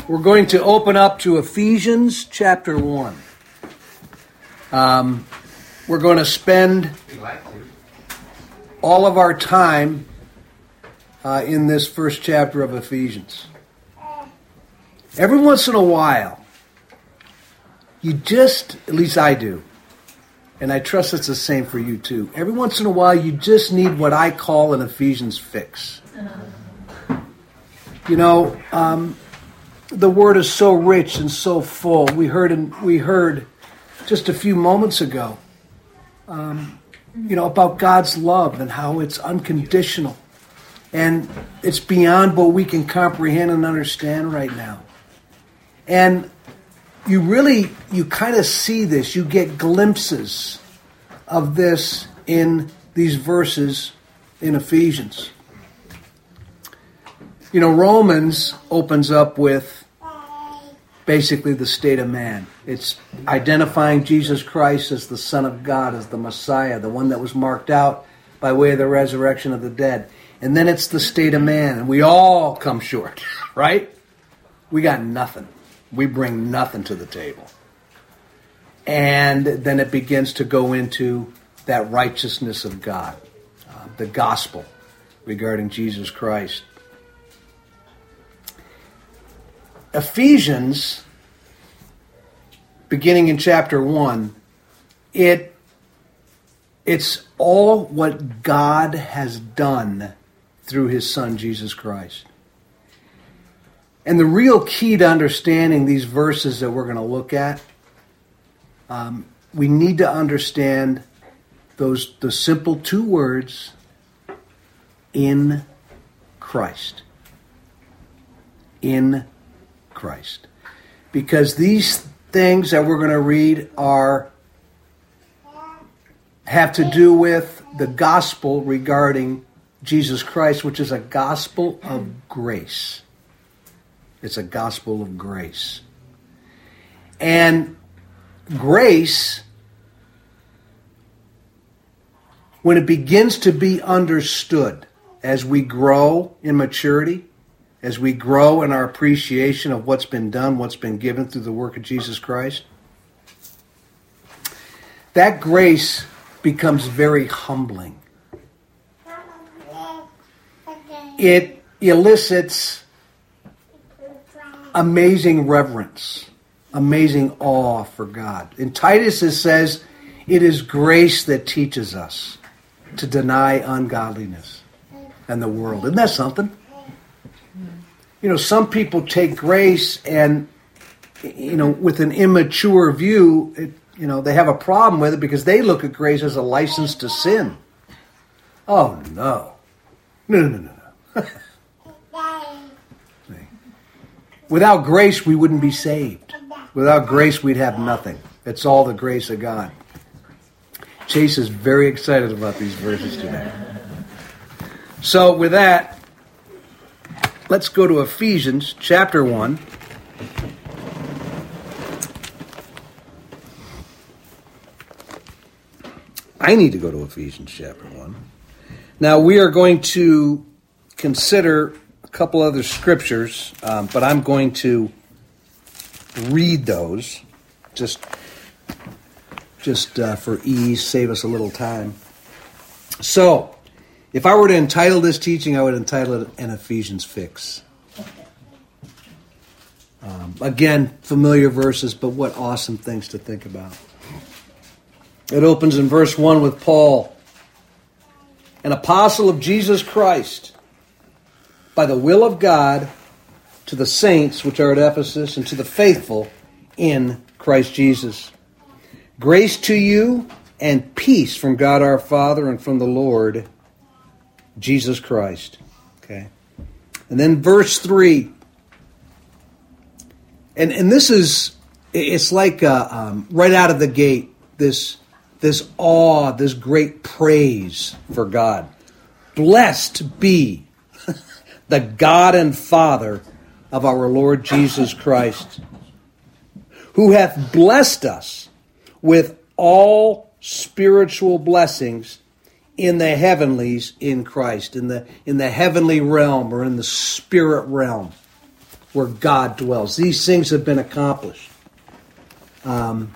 We're going to open up to Ephesians chapter 1. We're going to spend all of our time in this first chapter of Ephesians. Every once in a while, you just, at least I do, and I trust it's the same for you too. Every once in a while, you just need what I call an Ephesians fix. You know, the Word is so rich and so full. We heard just a few moments ago, about God's love and how it's unconditional, and it's beyond what we can comprehend and understand right now. And you kind of see this. You get glimpses of this in these verses in Ephesians. You know, Romans opens up with basically the state of man. It's identifying Jesus Christ as the Son of God, as the Messiah, the one that was marked out by way of the resurrection of the dead. And then it's the state of man, and we all come short, right? We got nothing. We bring nothing to the table. And then it begins to go into that righteousness of God, the gospel regarding Jesus Christ. Ephesians, beginning in chapter 1, it's all what God has done through his Son, Jesus Christ. And the real key to understanding these verses that we're going to look at, we need to understand the simple two words, in Christ. In Christ. Because these things that we're going to read have to do with the gospel regarding Jesus Christ, which is a gospel of grace. It's a gospel of grace. And grace, when it begins to be understood as we grow in maturity, as we grow in our appreciation of what's been done, what's been given through the work of Jesus Christ, that grace becomes very humbling. It elicits amazing reverence, amazing awe for God. In Titus it says, it is grace that teaches us to deny ungodliness and the world. Isn't that something? You know, some people take grace and, with an immature view, they have a problem with it because they look at grace as a license to sin. Oh, no. No. Without grace, we wouldn't be saved. Without grace, we'd have nothing. It's all the grace of God. Chase is very excited about these verses today. So with that, let's go to Ephesians chapter 1. I need to go to Ephesians chapter 1. Now, we are going to consider a couple other scriptures, but I'm going to read those just for ease, save us a little time. So, if I were to entitle this teaching, I would entitle it An Ephesians Fix. Again, familiar verses, but what awesome things to think about. It opens in verse 1 with Paul, an apostle of Jesus Christ, by the will of God, to the saints which are at Ephesus, and to the faithful in Christ Jesus. Grace to you and peace from God our Father and from the Lord Jesus Christ. Okay. And then verse 3. And this is, it's like right out of the gate, this awe, this great praise for God. Blessed be the God and Father of our Lord Jesus Christ, who hath blessed us with all spiritual blessings in the heavenlies in Christ, in the heavenly realm or in the spirit realm. where God dwells. These things have been accomplished. The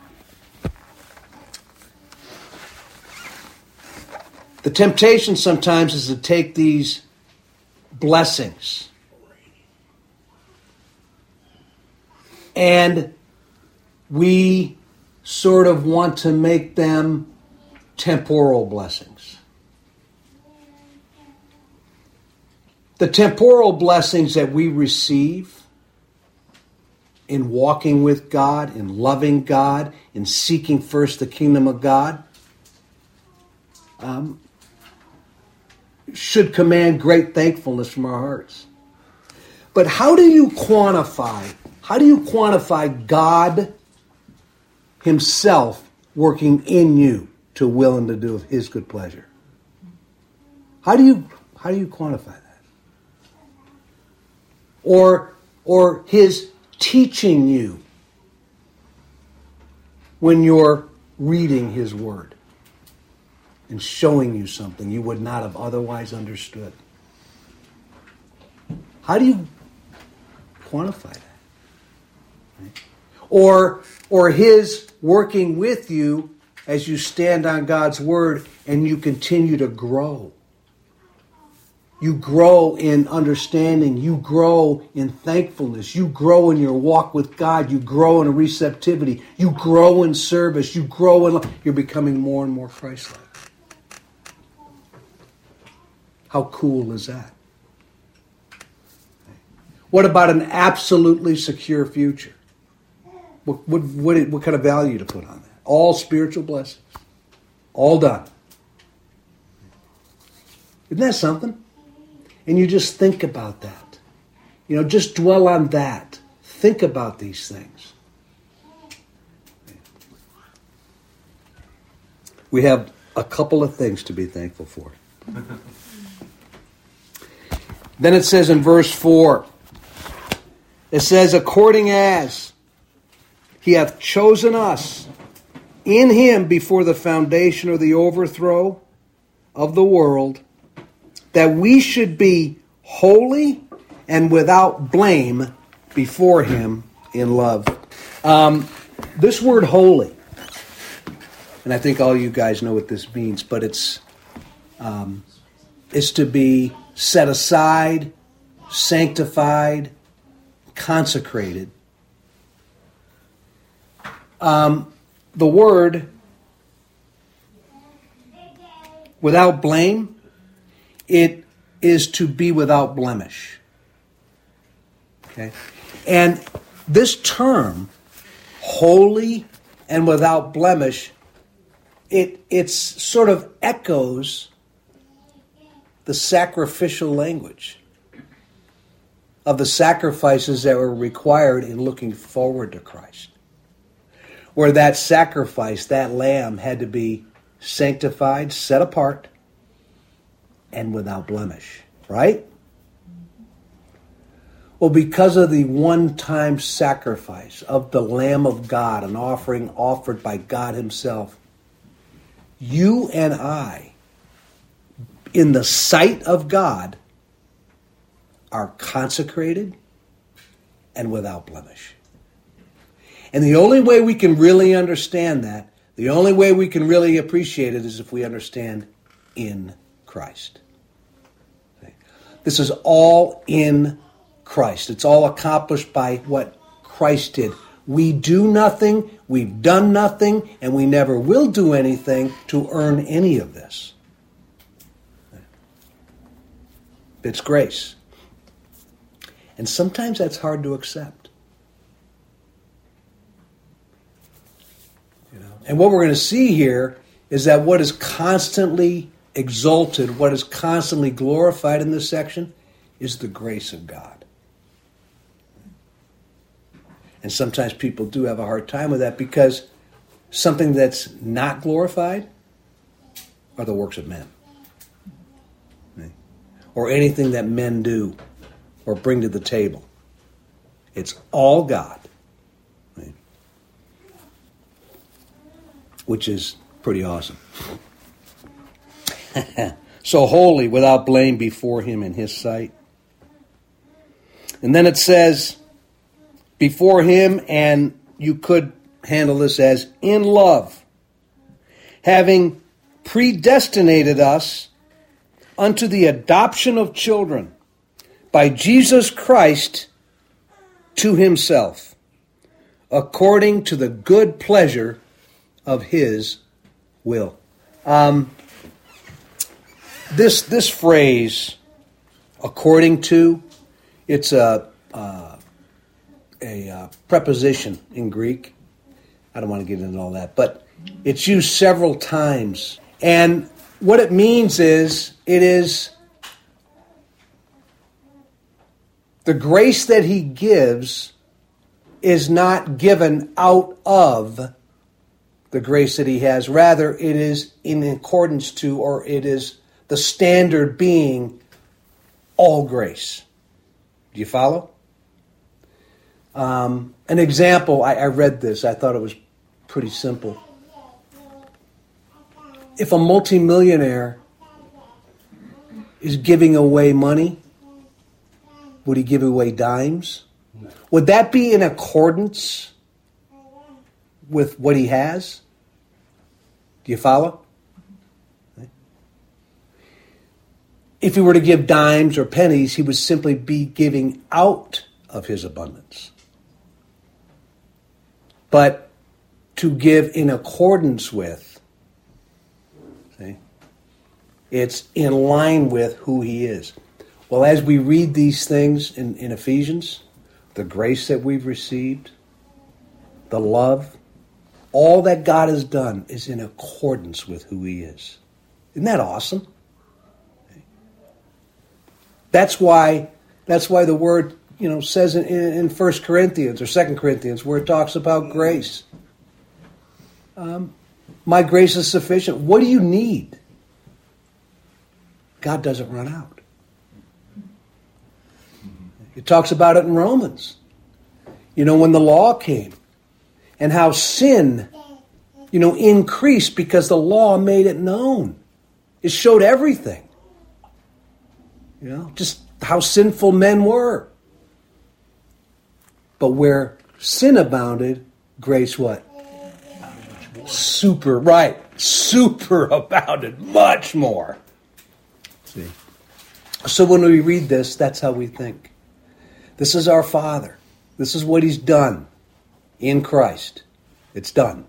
temptation sometimes is to take these blessings and we sort of want to make them temporal blessings. The temporal blessings that we receive in walking with God, in loving God, in seeking first the kingdom of God, should command great thankfulness from our hearts. But how do you quantify God himself working in you to will and to do of his good pleasure? How do you quantify that? Or his teaching you when you're reading his word and showing you something you would not have otherwise understood. How do you quantify that? Right? Or his working with you as you stand on God's word and you continue to grow. You grow in understanding. You grow in thankfulness. You grow in your walk with God. You grow in receptivity. You grow in service. You grow in love. You're becoming more and more Christ-like. How cool is that? What about an absolutely secure future? What kind of value to put on that? All spiritual blessings. All done. Isn't that something? And you just think about that. Just dwell on that. Think about these things. We have a couple of things to be thankful for. Then it says in verse 4, it says, according as he hath chosen us in him before the foundation or the overthrow of the world, that we should be holy and without blame before him in love. This word holy, and I think all you guys know what this means, but it's to be set aside, sanctified, consecrated. The word without blame, it is to be without blemish. Okay? And this term, holy and without blemish, it sort of echoes the sacrificial language of the sacrifices that were required in looking forward to Christ. Where that sacrifice, that lamb, had to be sanctified, set apart, and without blemish. Right? Well, because of the one-time sacrifice of the Lamb of God, an offering offered by God himself, you and I, in the sight of God, are consecrated and without blemish. And the only way we can really understand that, the only way we can really appreciate it, is if we understand in Christ. This is all in Christ. It's all accomplished by what Christ did. We do nothing, we've done nothing, and we never will do anything to earn any of this. It's grace. And sometimes that's hard to accept. And what we're going to see here is that what is constantly exalted, what is constantly glorified in this section, is the grace of God. And sometimes people do have a hard time with that, because something that's not glorified are the works of men. Or anything that men do or bring to the table. It's all God. Which is pretty awesome. So holy, without blame before him in his sight. And then it says, before him, and you could handle this as in love, having predestinated us unto the adoption of children by Jesus Christ to himself, according to the good pleasure of his will. This phrase, according to, it's a preposition in Greek. I don't want to get into all that, but it's used several times. And what it means is, it is the grace that he gives is not given out of the grace that he has. Rather, it is in accordance to, or it is the standard being all grace. Do you follow? An example, I read this. I thought it was pretty simple. If a multimillionaire is giving away money, would he give away dimes? Would that be in accordance with what he has? Do you follow? If he were to give dimes or pennies, he would simply be giving out of his abundance. But to give in accordance with, see, it's in line with who he is. Well, as we read these things in Ephesians, the grace that we've received, the love, all that God has done is in accordance with who he is. Isn't that awesome? That's why the word, says in 1 Corinthians or 2 Corinthians, where it talks about grace. My grace is sufficient. What do you need? God doesn't run out. It talks about it in Romans. When the law came and how sin, increased because the law made it known. It showed everything. Just how sinful men were. But where sin abounded, grace what? Super abounded, much more. See? So when we read this, that's how we think. This is our Father. This is what he's done in Christ. It's done.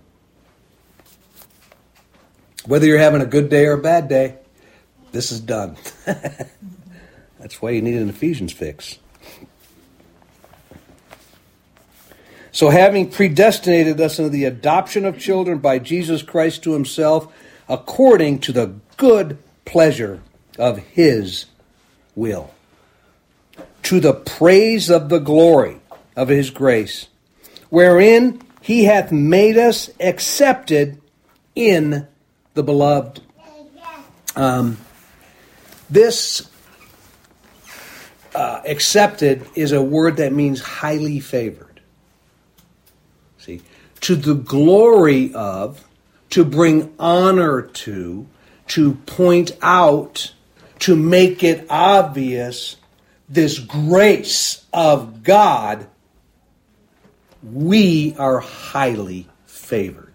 Whether you're having a good day or a bad day, this is done. That's why you need an Ephesians fix. So having predestinated us into the adoption of children by Jesus Christ to himself, according to the good pleasure of his will, to the praise of the glory of his grace, wherein he hath made us accepted in the beloved. This accepted is a word that means highly favored. See, to the glory of, to bring honor to point out, to make it obvious, this grace of God, we are highly favored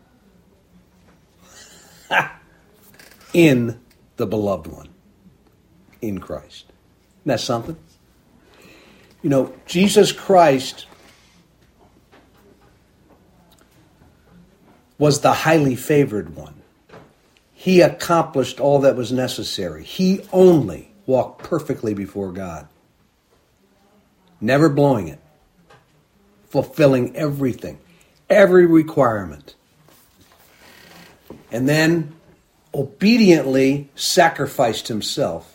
in the beloved one, in Christ. Isn't that something? Jesus Christ was the highly favored one. He accomplished all that was necessary. He only walked perfectly before God, never blowing it, fulfilling everything, every requirement, and then obediently sacrificed himself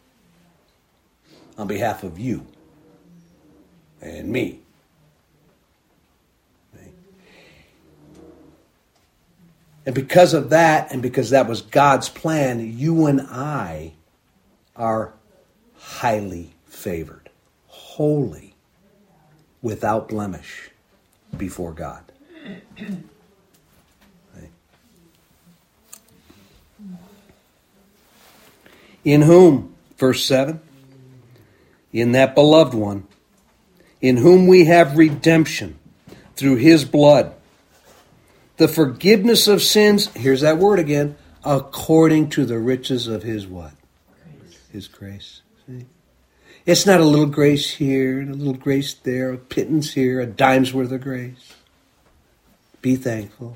on behalf of you and me. And because of that, and because that was God's plan, you and I are highly favored, holy, without blemish before God. In whom, verse 7, in that beloved one, in whom we have redemption through his blood, the forgiveness of sins, here's that word again, according to the riches of his what? Grace. His grace. See? It's not a little grace here, and a little grace there, a pittance here, a dime's worth of grace. Be thankful.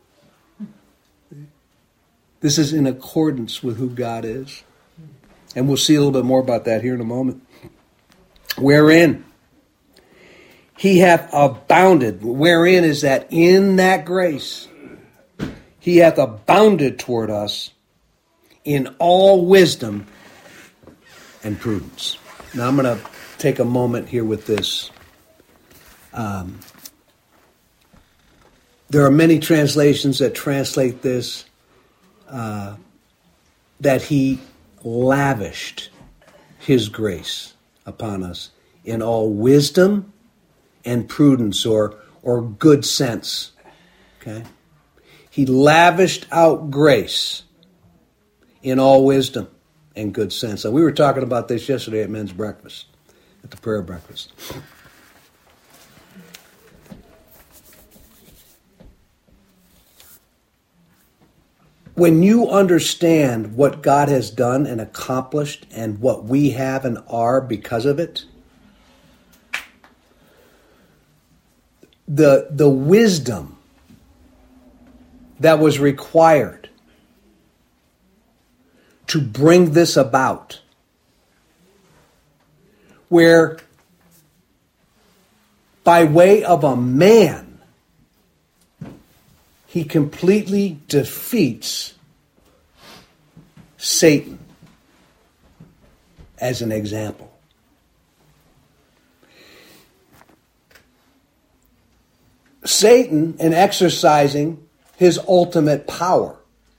This is in accordance with who God is. And we'll see a little bit more about that here in a moment. Wherein he hath abounded. Wherein is that? In that grace. He hath abounded toward us in all wisdom and prudence. Now I'm going to take a moment here with this. There are many translations that translate this that he lavished his grace upon us in all wisdom and prudence or good sense. Okay? He lavished out grace in all wisdom and good sense. And we were talking about this yesterday at men's breakfast, at the prayer breakfast. When you understand what God has done and accomplished and what we have and are because of it, the wisdom that was required to bring this about, where by way of a man, he completely defeats Satan as an example. Satan, in exercising his ultimate power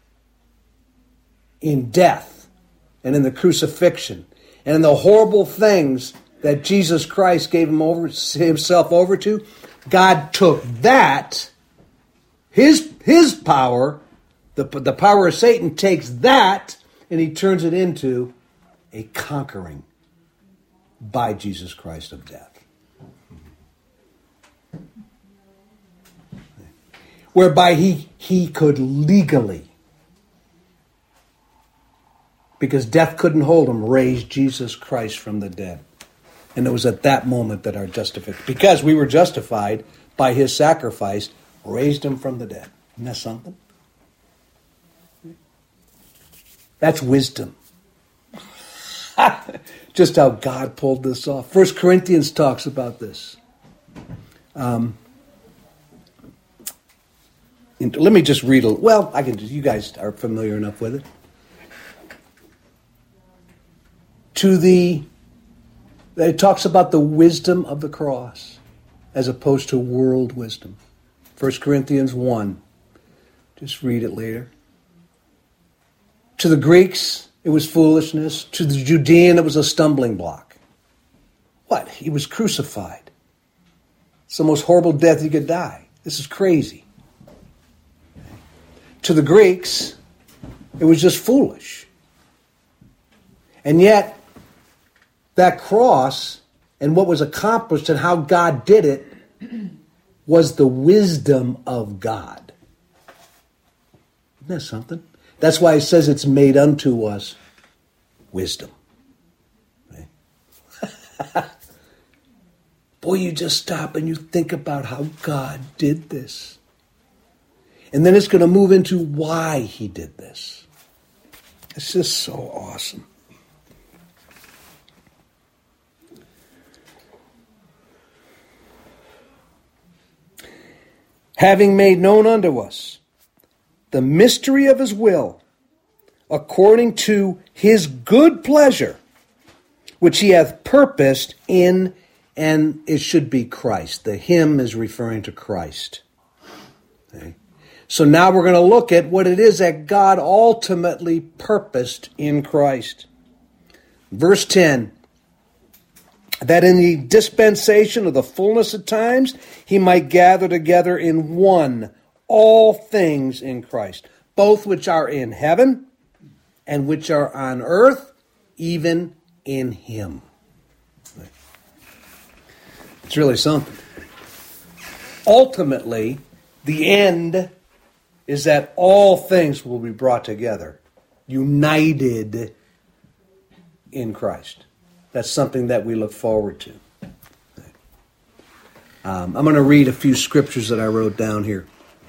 in death and in the crucifixion and in the horrible things that Jesus Christ gave himself over to, God took that, his power, the power of Satan takes that, and he turns it into a conquering by Jesus Christ of death. Whereby he could legally, because death couldn't hold him, raise Jesus Christ from the dead. And it was at that moment that our justification, because we were justified by his sacrifice, raised him from the dead. Isn't that something? That's wisdom. Just how God pulled this off. 1 Corinthians talks about this. Let me just read you guys are familiar enough with it. It talks about the wisdom of the cross as opposed to world wisdom. 1 Corinthians 1. Just read it later. To the Greeks, it was foolishness. To the Judean, it was a stumbling block. What? He was crucified. It's the most horrible death you could die. This is crazy. To the Greeks, it was just foolish. And yet, that cross and what was accomplished and how God did it was the wisdom of God. Isn't that something? That's why it says it's made unto us wisdom. Right? Boy, you just stop and you think about how God did this. And then it's going to move into why he did this. It's just so awesome. Having made known unto us the mystery of his will, according to his good pleasure, which he hath purposed in, and it should be Christ. The him is referring to Christ. Okay? So now we're going to look at what it is that God ultimately purposed in Christ. Verse 10, that in the dispensation of the fullness of times, he might gather together in one all things in Christ, both which are in heaven and which are on earth, even in him. It's really something. Ultimately, the end is that all things will be brought together, united in Christ. That's something that we look forward to. I'm going to read a few scriptures that I wrote down here.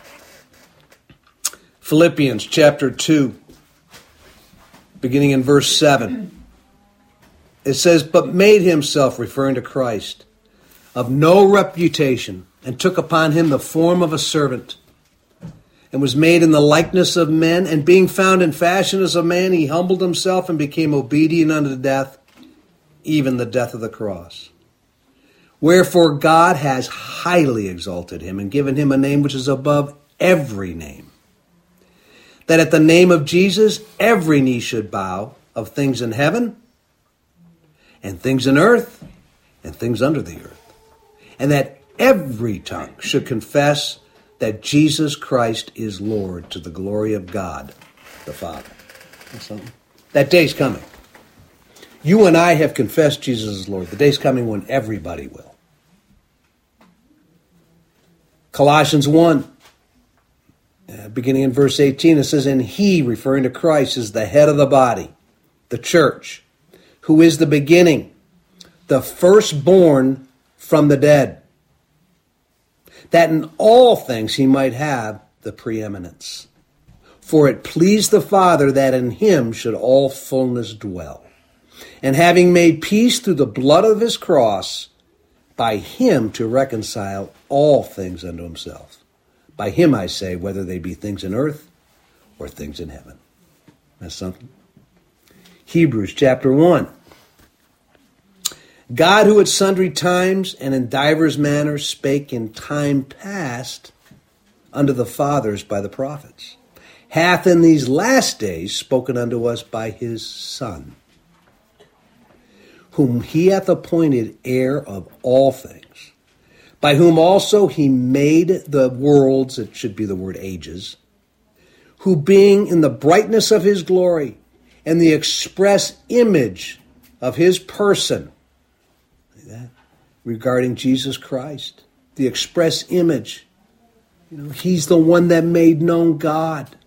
Philippians chapter 2, beginning in verse 7. It says, "But made himself," referring to Christ, "of no reputation, and took upon him the form of a servant, and was made in the likeness of men, and being found in fashion as a man, he humbled himself and became obedient unto death, even the death of the cross. Wherefore God has highly exalted him, and given him a name which is above every name, that at the name of Jesus every knee should bow, of things in heaven, and things in earth, and things under the earth, and that every tongue should confess that Jesus Christ is Lord, to the glory of God the Father." That's something. That day's coming. You and I have confessed Jesus is Lord. The day's coming when everybody will. Colossians 1, beginning in verse 18, it says, "And he," referring to Christ, "is the head of the body, the church, who is the beginning, the firstborn from the dead, that in all things he might have the preeminence. For it pleased the Father that in him should all fullness dwell. And having made peace through the blood of his cross, by him to reconcile all things unto himself. By him, I say, whether they be things in earth or things in heaven." That's something. Hebrews chapter 1. "God, who at sundry times and in divers manners spake in time past unto the fathers by the prophets, hath in these last days spoken unto us by his Son, whom he hath appointed heir of all things, by whom also he made the worlds," it should be the word ages, "who being in the brightness of his glory and the express image of his person," regarding Jesus Christ, the express image. He's the one that made known God.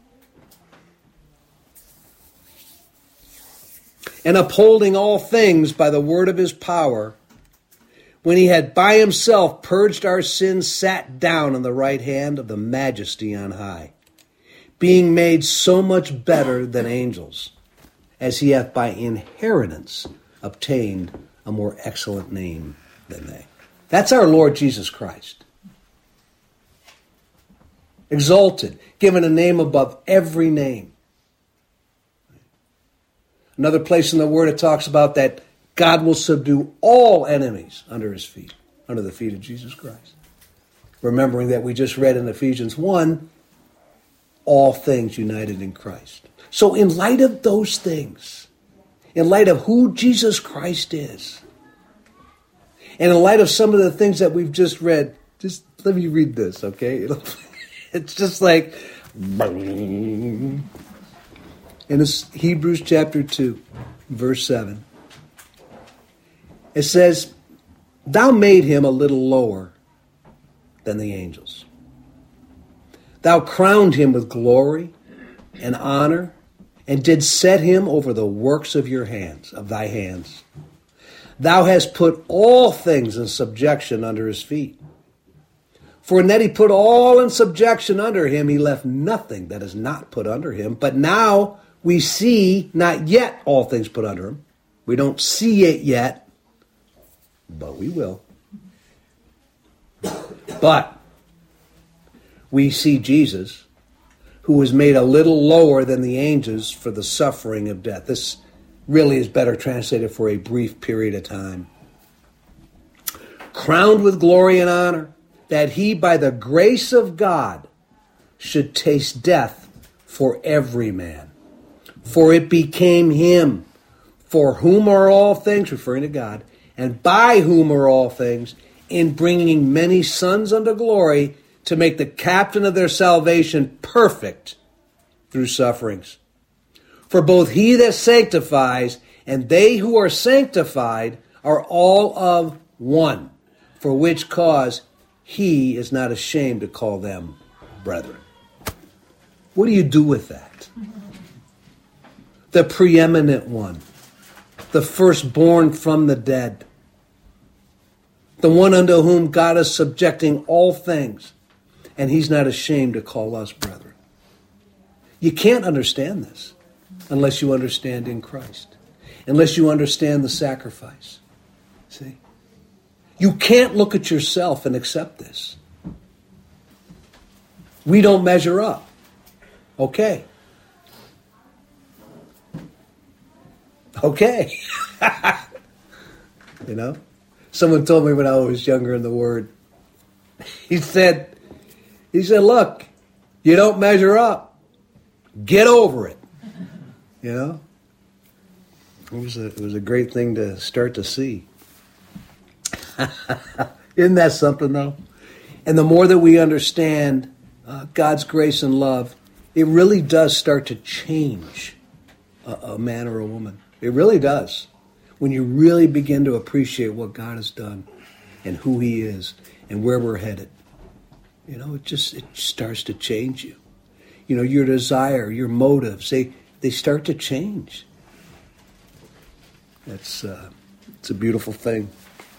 "And upholding all things by the word of his power, when he had by himself purged our sins, sat down on the right hand of the majesty on high, being made so much better than angels, as he hath by inheritance obtained a more excellent name than they." That's our Lord Jesus Christ. Exalted, given a name above every name. Another place in the Word it talks about that God will subdue all enemies under his feet, under the feet of Jesus Christ. Remembering that we just read in Ephesians 1, all things united in Christ. So in light of those things, in light of who Jesus Christ is, and in light of some of the things that we've just read, just let me read this, okay? It's just like, and it's Hebrews chapter 2, verse 7. It says, "Thou made him a little lower than the angels. Thou crowned him with glory and honor, and did set him over the works of your hands, of thy hands. Thou hast put all things in subjection under his feet. For in that he put all in subjection under him, he left nothing that is not put under him. But now we see not yet all things put under him." We don't see it yet, but we will. "But we see Jesus, who was made a little lower than the angels for the suffering of death." This really is better translated for a brief period of time. "Crowned with glory and honor, that he by the grace of God should taste death for every man. For it became him, for whom are all things," referring to God, "and by whom are all things, in bringing many sons unto glory, to make the captain of their salvation perfect through sufferings. For both he that sanctifies and they who are sanctified are all of one. for which cause he is not ashamed to call them brethren. What do you do with that? The preeminent one, the firstborn from the dead, the one unto whom God is subjecting all things, and he's not ashamed to call us brethren. You can't understand this unless you understand in Christ, unless you understand the sacrifice. See? You can't look at yourself and accept this. We don't measure up. Okay. Okay. You know? Someone told me when I was younger in the Word, he said, look, you don't measure up. Get over it. You know? It was a great thing to start to see. Isn't that something, though? And the more that we understand God's grace and love, it really does start to change a man or a woman. It really does. When you really begin to appreciate what God has done and who he is and where we're headed. You know, it starts to change you. You know, your desire, your motives, they start to change. It's a beautiful thing.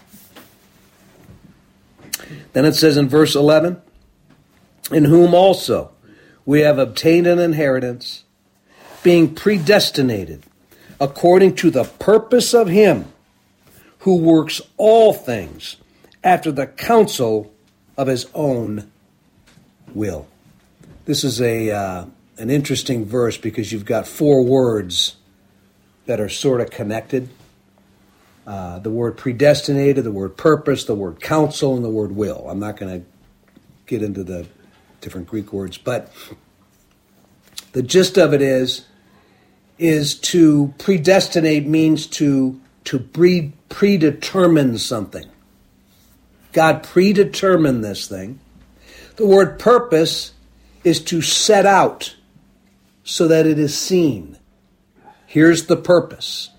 Then it says in verse 11, in whom also we have obtained an inheritance, being predestinated according to the purpose of him who works all things after the counsel of his own will. This is an interesting verse because you've got 4 words that are sort of connected. The word predestinated, the word purpose, the word counsel, and the word will. I'm not going to get into the different Greek words, but the gist of it is to predestinate means to predetermine something. God predetermined this thing. The word purpose is to set out so that it is seen. Here's the purpose.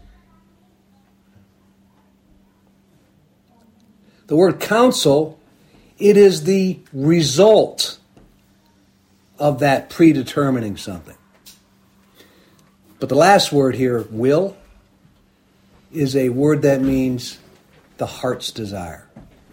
The word counsel, it is the result of that predetermining something. But the last word here, will, is a word that means the heart's desire.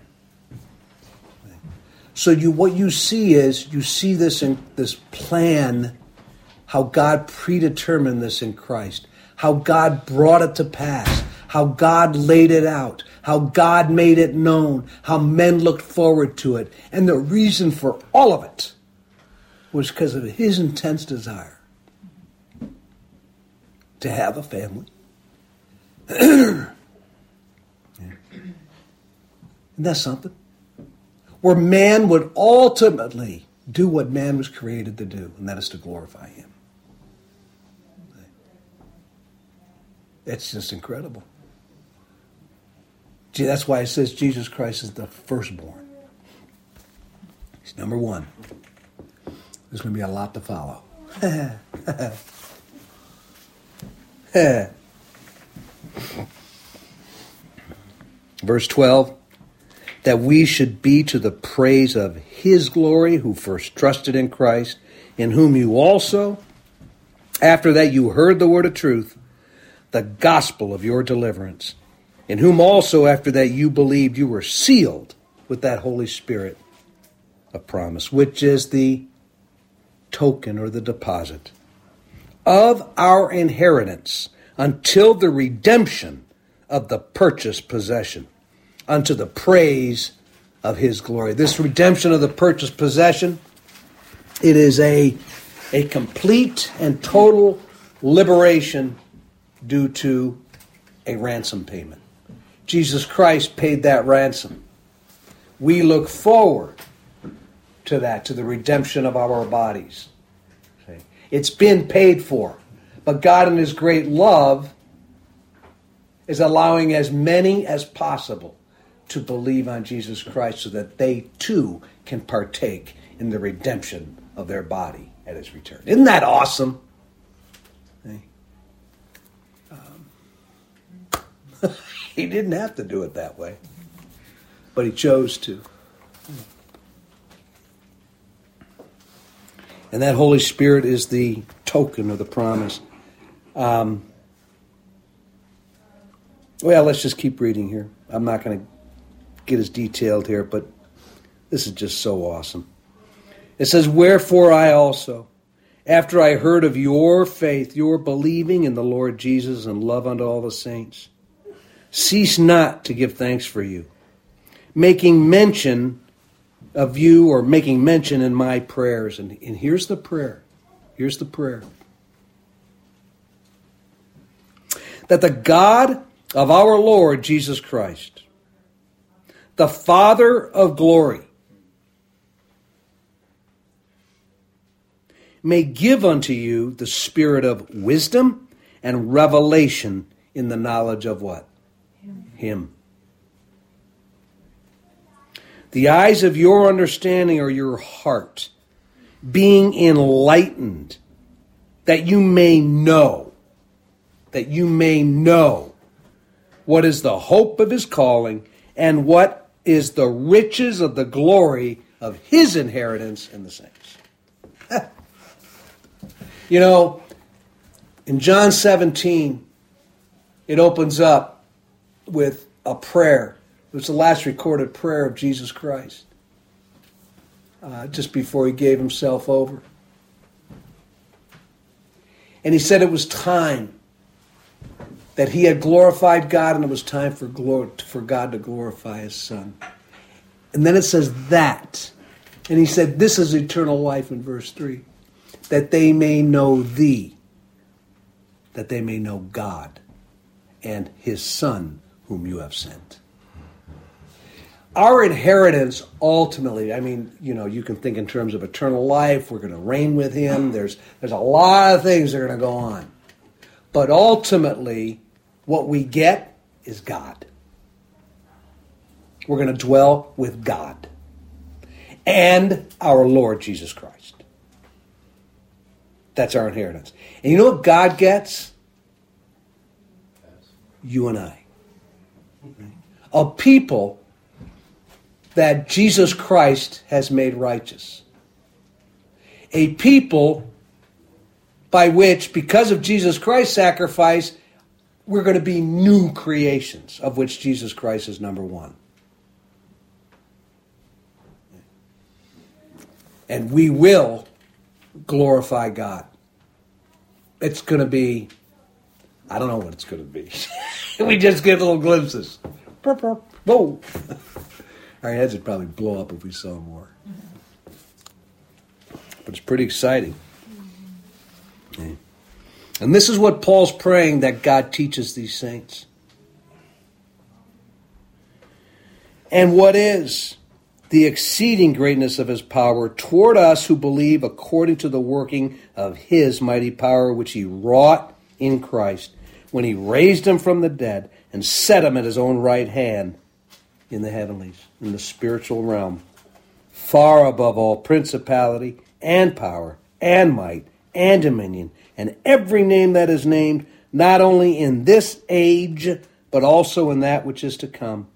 So what you see is, you see this in this plan, how God predetermined this in Christ, how God brought it to pass, how God laid it out, how God made it known, how men looked forward to it. And the reason for all of it was because of his intense desire to have a family. Isn't that something? Where man would ultimately do what man was created to do, and that is to glorify him. It's just incredible. Gee, that's why it says Jesus Christ is the firstborn. He's number 1. There's going to be a lot to follow. Verse 12, that we should be to the praise of his glory, who first trusted in Christ, in whom you also, after that you heard the word of truth, the gospel of your deliverance, in whom also after that you believed, you were sealed with that Holy Spirit of promise, which is the token or the deposit of our inheritance until the redemption of the purchased possession, unto the praise of his glory. This redemption of the purchased possession, it is a complete and total liberation due to a ransom payment. Jesus Christ paid that ransom. We look forward to that, to the redemption of our bodies. It's been paid for. But God in his great love is allowing as many as possible to believe on Jesus Christ so that they too can partake in the redemption of their body at his return. Isn't that awesome? He didn't have to do it that way. but he chose to. And that Holy Spirit is the token of the promise. Well, let's just keep reading here. I'm not going to get as detailed here, but this is just so awesome. It says, "Wherefore I also, after I heard of your faith, your believing in the Lord Jesus and love unto all the saints, cease not to give thanks for you, making mention of you," or making mention in my prayers. And here's the prayer. Here's the prayer. "That the God of our Lord Jesus Christ, the Father of glory, may give unto you the spirit of wisdom and revelation in the knowledge of" what? Him. "The eyes of your understanding or your heart being enlightened, that you may know what is the hope of his calling and what is the riches of the glory of his inheritance in the saints." You know, in John 17, it opens up with a prayer. It was the last recorded prayer of Jesus Christ, just before he gave himself over. And he said it was time that he had glorified God, and it was time for God to glorify his Son. And then it says that. And he said, "This is eternal life," in verse 3. "That they may know thee," that they may know God, "and his Son whom you have sent." Our inheritance ultimately, I mean, you know, you can think in terms of eternal life. We're going to reign with him. There's a lot of things that are going to go on. But ultimately, what we get is God. We're going to dwell with God and our Lord Jesus Christ. That's our inheritance. And you know what God gets? You and I. A people that Jesus Christ has made righteous. A people by which, because of Jesus Christ's sacrifice, we're going to be new creations, of which Jesus Christ is number one. And we will glorify God. It's going to be, I don't know what it's going to be. We just get little glimpses. Whoa. Our heads would probably blow up if we saw more. But it's pretty exciting. Okay. And this is what Paul's praying that God teaches these saints. And what is the exceeding greatness of his power toward us who believe, according to the working of his mighty power, which he wrought in Christ, when he raised him from the dead and set him at his own right hand in the heavenlies, in the spiritual realm, far above all principality and power and might and dominion, and every name that is named, not only in this age, but also in that which is to come.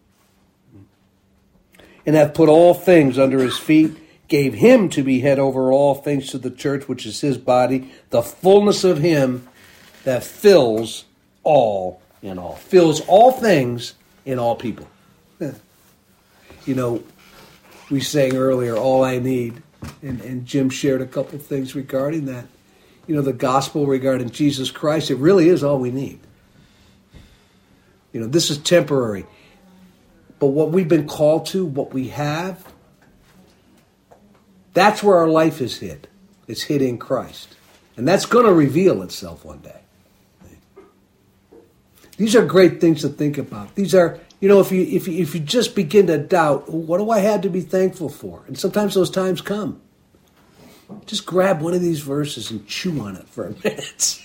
And hath put all things under his feet, gave him to be head over all things to the church, which is his body, the fullness of him that fills all in all. Fills all things in all people. You know, we sang earlier, all I need, and Jim shared a couple things regarding that. You know, the gospel regarding Jesus Christ, it really is all we need. You know, this is temporary. But what we've been called to, what we have, that's where our life is hid. It's hid in Christ. And that's going to reveal itself one day. These are great things to think about. These are, you know, if you just begin to doubt, what do I have to be thankful for? And sometimes those times come. Just grab one of these verses and chew on it for a minute.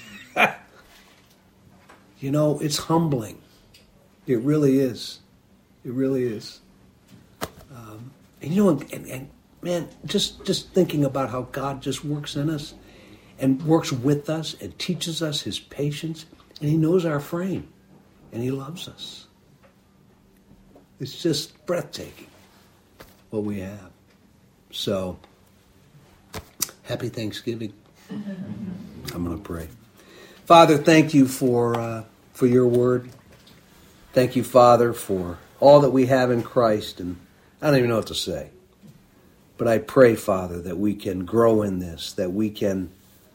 You know, it's humbling. It really is. It really is. And you know, and man, just thinking about how God just works in us and works with us and teaches us his patience, and he knows our frame, and he loves us. It's just breathtaking what we have. So, happy Thanksgiving. I'm going to pray. Father, thank you for your word. Thank you, Father, for all that we have in Christ. And I don't even know what to say. But I pray, Father, that we can grow in this, that we can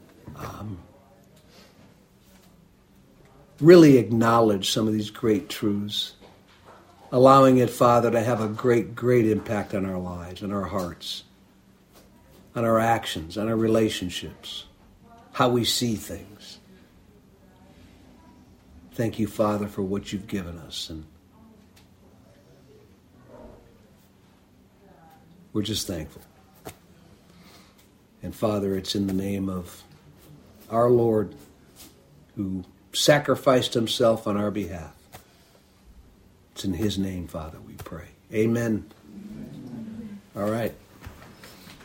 really acknowledge some of these great truths, allowing it, Father, to have a great, great impact on our lives, on our hearts, on our actions, on our relationships, how we see things. Thank you, Father, for what you've given us. And we're just thankful. And Father, it's in the name of our Lord who sacrificed himself on our behalf. It's in his name, Father, we pray. Amen. All right.